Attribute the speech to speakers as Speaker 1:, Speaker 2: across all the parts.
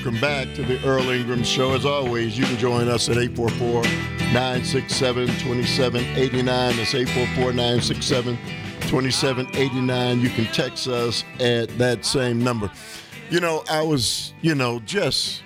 Speaker 1: welcome back to the Earl Ingram Show. As always, you can join us at 844-967-2789. That's 844-967-2789. You can text us at that same number. I was, just,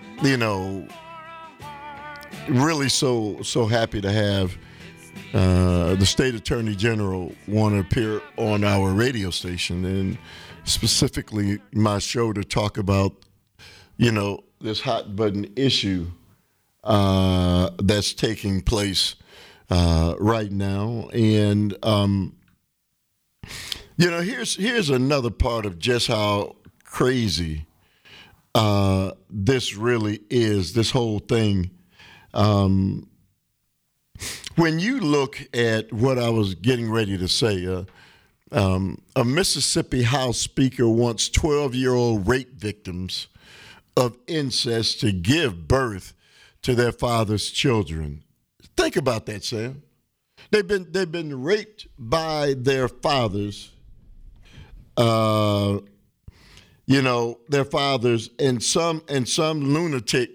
Speaker 1: really so happy to have the state attorney general want to appear on our radio station and specifically my show to talk about, this hot button issue that's taking place right now. And, here's another part of just how crazy this really is, this whole thing. When you look at what I was getting ready to say, a Mississippi House Speaker wants 12-year-old rape victims of incest to give birth to their father's children. Think about that, Sam. They've been raped by their fathers. Their fathers, and some lunatic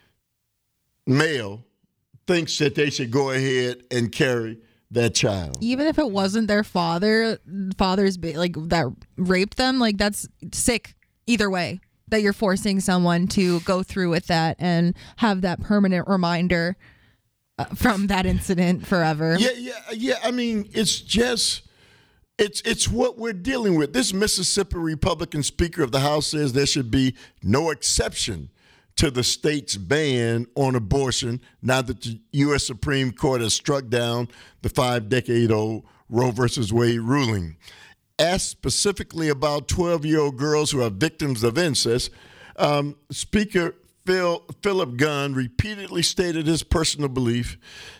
Speaker 1: male thinks that they should go ahead and carry that child.
Speaker 2: Even if it wasn't their father's that raped them, that's sick either way, that you're forcing someone to go through with that and have that permanent reminder from that incident forever. Yeah. I mean, it's just, it's what we're dealing with. This Mississippi Republican Speaker of the House says there should be no exception to the state's ban on abortion now that the U.S. Supreme Court has struck down the 5-decade-old Roe v. Wade ruling. Asked specifically about 12-year-old girls who are victims of incest, Speaker Philip Gunn repeatedly stated his personal belief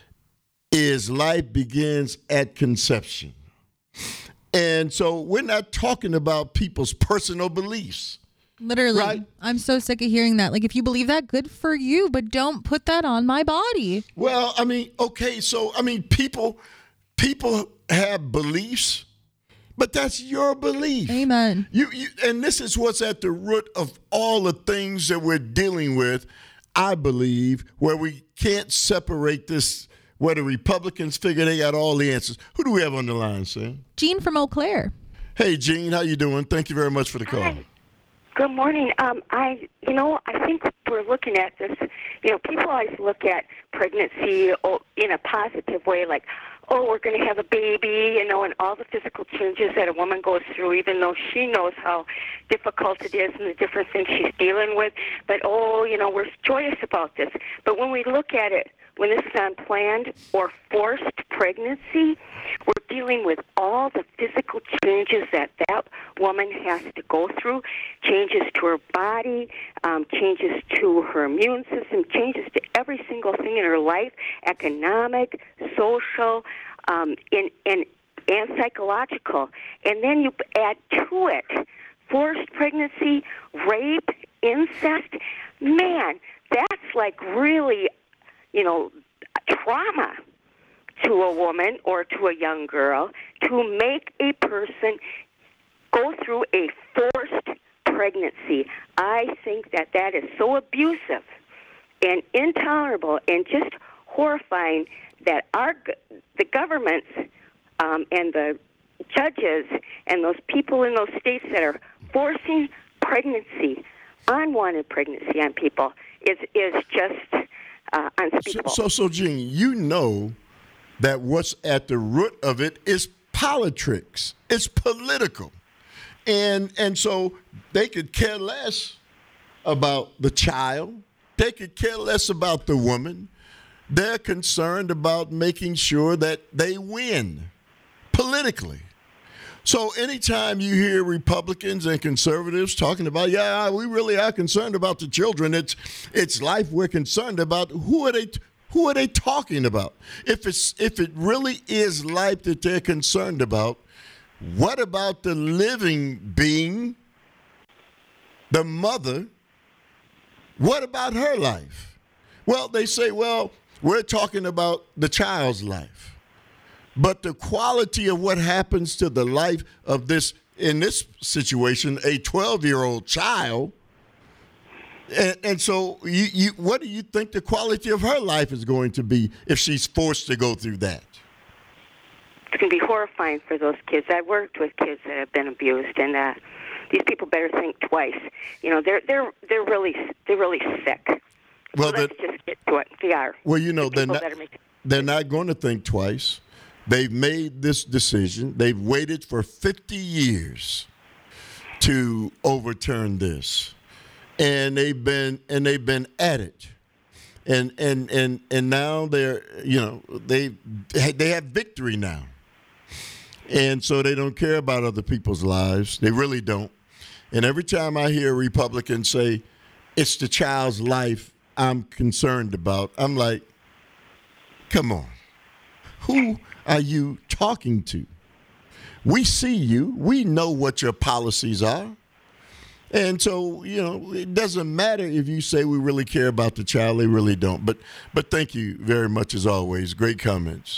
Speaker 2: is life begins at conception. And so we're not talking about people's personal beliefs. Literally.
Speaker 1: Right?
Speaker 2: I'm so sick of hearing that. If you believe that, good for you, but don't put that on my body.
Speaker 1: Well, okay, so, people have beliefs, but that's your belief.
Speaker 2: Amen.
Speaker 1: You, and this is what's at the root of all the things that we're dealing with, I believe, where we can't separate this, where the Republicans figure they got all the answers. Who do we have on the line, Sam?
Speaker 2: Jean from Eau Claire.
Speaker 1: Hey, Jean, how you doing? Thank you very much for the call.
Speaker 3: Hi. Good morning. I think we're looking at this. People always look at pregnancy in a positive way, like, we're going to have a baby, and all the physical changes that a woman goes through, even though she knows how difficult it is and the different things she's dealing with. But, we're joyous about this. But when we look at it, when this is unplanned or forced pregnancy, we're dealing with all the physical changes that woman has to go through, changes to her body, changes to her immune system, changes to every single thing in her life, economic, social, and psychological. And then you add to it forced pregnancy, rape, incest. Man, that's really trauma to a woman or to a young girl to make a person go through a forced pregnancy. I think that is so abusive and intolerable and just horrifying that the governments and the judges and those people in those states that are forcing pregnancy, unwanted pregnancy on people is just unspeakable.
Speaker 1: So, Jean, you know that what's at the root of it is politics. It's political. And so they could care less about the child. They could care less about the woman. They're concerned about making sure that they win politically. So anytime you hear Republicans and conservatives talking about, we really are concerned about the children, it's life we're concerned about, who are they talking about? If it really is life that they're concerned about, what about the living being, the mother? What about her life? Well, they say, we're talking about the child's life. But the quality of what happens to the life of this, in this situation, a 12-year-old child, And so, what do you think the quality of her life is going to be if she's forced to go through that?
Speaker 3: It's going to be horrifying for those kids. I've worked with kids that have been abused, and these people better think twice. You know, they're really sick.
Speaker 1: Well,
Speaker 3: so let's just get to it. They are.
Speaker 1: Well, you know, they're not going to think twice. They've made this decision. They've waited for 50 years to overturn this, and they've been at it, and now they're, you know, they have victory now, and so they don't care about other people's lives. They really don't. And every time I hear a Republican say it's the child's life I'm concerned about, I'm like, come on, who are you talking to? We see you. We know what your policies are. And so, you know, it doesn't matter if you say we really care about the child. They really don't. But thank you very much, as always. Great comments.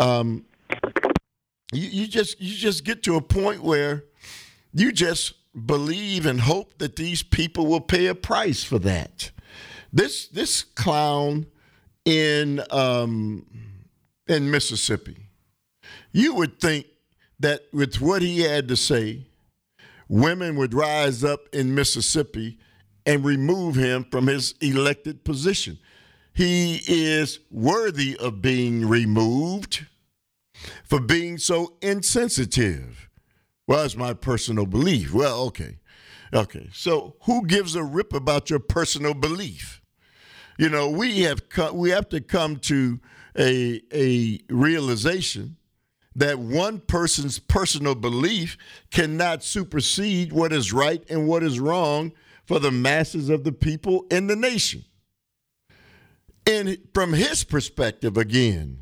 Speaker 1: You just get to a point where you just believe and hope that these people will pay a price for that. This clown in Mississippi, you would think that with what he had to say, women would rise up in Mississippi and remove him from his elected position. He is worthy of being removed for being so insensitive. Well, that's my personal belief. Well, okay. So who gives a rip about your personal belief? You know, we have to come to a realization that one person's personal belief cannot supersede what is right and what is wrong for the masses of the people in the nation. And from his perspective, again,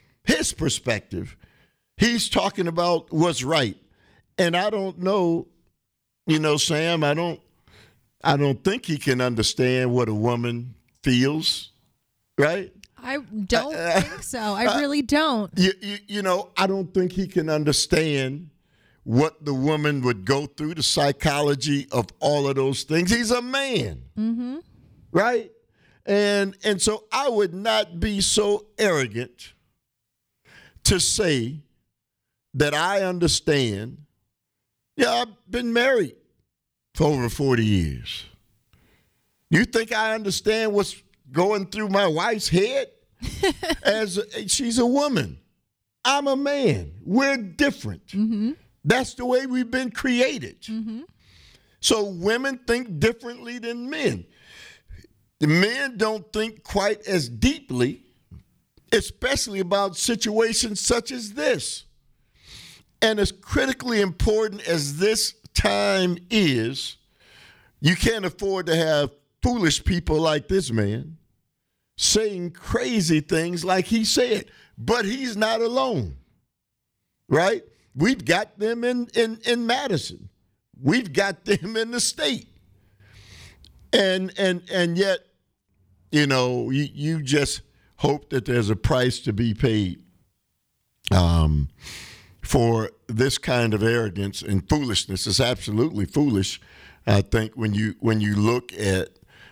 Speaker 1: he's talking about what's right. And I don't know, you know, Sam, I don't think he can understand what a woman feels, right?
Speaker 2: I don't think so. I really don't.
Speaker 1: You know, I don't think he can understand what the woman would go through, the psychology of all of those things. He's a man, right? And so I would not be so arrogant to say that I understand. Yeah, I've been married for over 40 years. You think I understand what's going through my wife's head? She's a woman. I'm a man. We're different. That's the way we've been created. So women think differently than men. The men don't think quite as deeply, especially about situations such as this. And as critically important as this time is, you can't afford to have foolish people like this man saying crazy things like he said. But he's not alone, right? We've got them in Madison. We've got them in the state. And yet, you know, you just hope that there's a price to be paid for this kind of arrogance and foolishness. It's absolutely foolish, I think, when you look at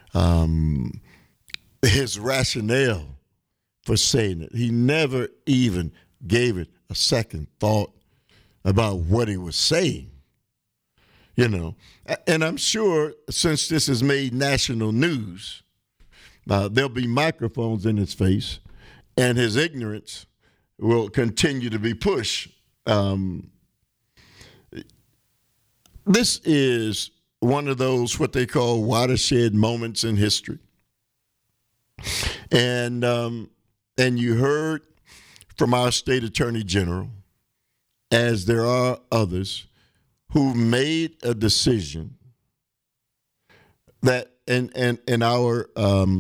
Speaker 1: his rationale for saying it. He never even gave it a second thought about what he was saying, you know. And I'm sure since this has made national news, there'll be microphones in his face, and his ignorance will continue to be pushed. This is one of those what they call watershed moments in history. And you heard from our state attorney general, as there are others, who made a decision that, and our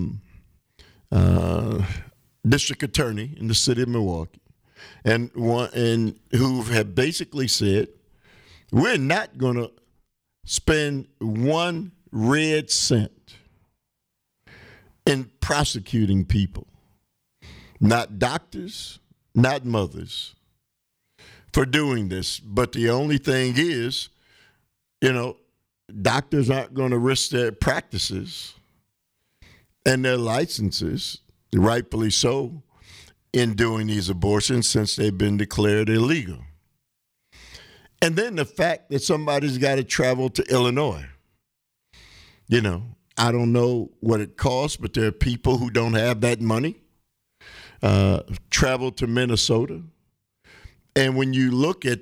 Speaker 1: district attorney in the city of Milwaukee, and who have basically said, we're not going to spend one red cent in prosecuting people, not doctors, not mothers, for doing this. But the only thing is, you know, doctors aren't going to risk their practices and their licenses, rightfully so, in doing these abortions since they've been declared illegal. And then the fact that somebody's got to travel to Illinois. You know, I don't know what it costs, but there are people who don't have that money, travel to Minnesota. And when you look at,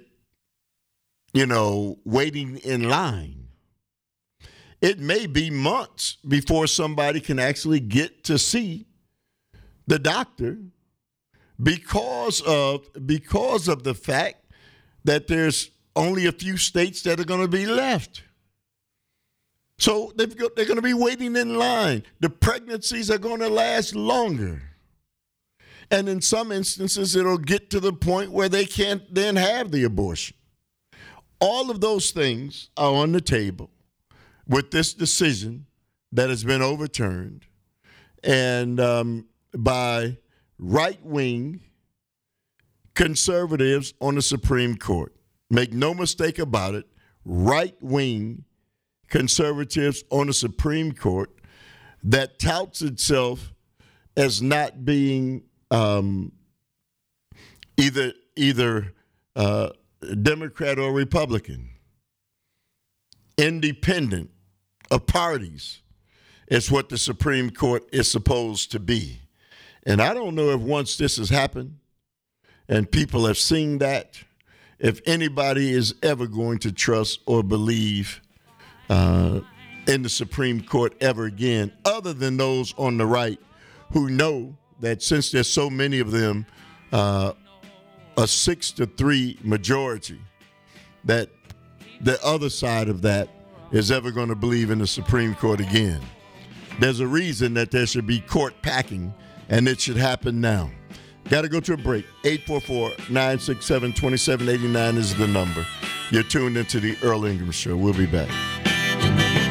Speaker 1: waiting in line, it may be months before somebody can actually get to see the doctor because of the fact that there's only a few states that are going to be left. So they're going to be waiting in line. The pregnancies are going to last longer. And in some instances, it'll get to the point where they can't then have the abortion. All of those things are on the table with this decision that has been overturned and by right-wing conservatives on the Supreme Court. Make no mistake about it, right-wing conservatives on the Supreme Court that touts itself as not being either Democrat or Republican, independent of parties is what the Supreme Court is supposed to be. And I don't know if once this has happened and people have seen that, if anybody is ever going to trust or believe in the Supreme Court ever again, other than those on the right who know that since there's so many of them, a 6-3 majority, that the other side of that is ever going to believe in the Supreme Court again. There's a reason that there should be court packing, and it should happen now. Got to go to a break. 844-967-2789 is the number. You're tuned into the Earl Ingram Show. We'll be back.